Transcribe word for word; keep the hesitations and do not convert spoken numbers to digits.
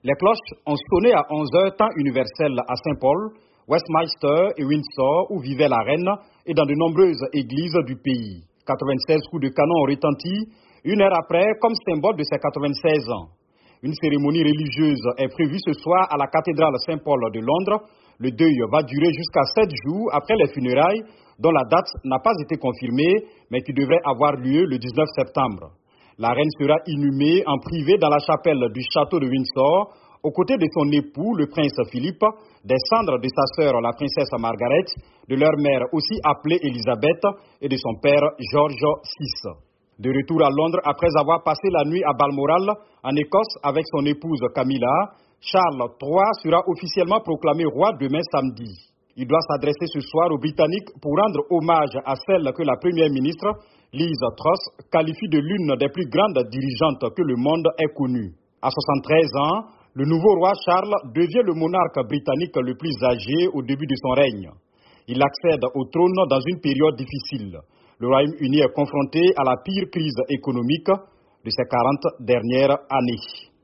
Les cloches ont sonné à onze heures temps universel à Saint-Paul, Westminster et Windsor où vivait la reine et dans de nombreuses églises du pays. quatre-vingt-seize coups de canon ont retenti une heure après comme symbole de ses quatre-vingt-seize ans. Une cérémonie religieuse est prévue ce soir à la cathédrale Saint-Paul de Londres. Le deuil va durer jusqu'à sept jours après les funérailles dont la date n'a pas été confirmée mais qui devrait avoir lieu le dix-neuf septembre. La reine sera inhumée en privé dans la chapelle du château de Windsor, aux côtés de son époux, le prince Philippe, des cendres de sa sœur, la princesse Margaret, de leur mère aussi appelée Élisabeth et de son père George six. De retour à Londres après avoir passé la nuit à Balmoral, en Écosse, avec son épouse Camilla, Charles trois sera officiellement proclamé roi demain samedi. Il doit s'adresser ce soir aux Britanniques pour rendre hommage à celle que la première ministre, Liz Truss, qualifie de l'une des plus grandes dirigeantes que le monde ait connue. À soixante-treize ans, le nouveau roi Charles devient le monarque britannique le plus âgé au début de son règne. Il accède au trône dans une période difficile. Le Royaume-Uni est confronté à la pire crise économique de ces quarante dernières années.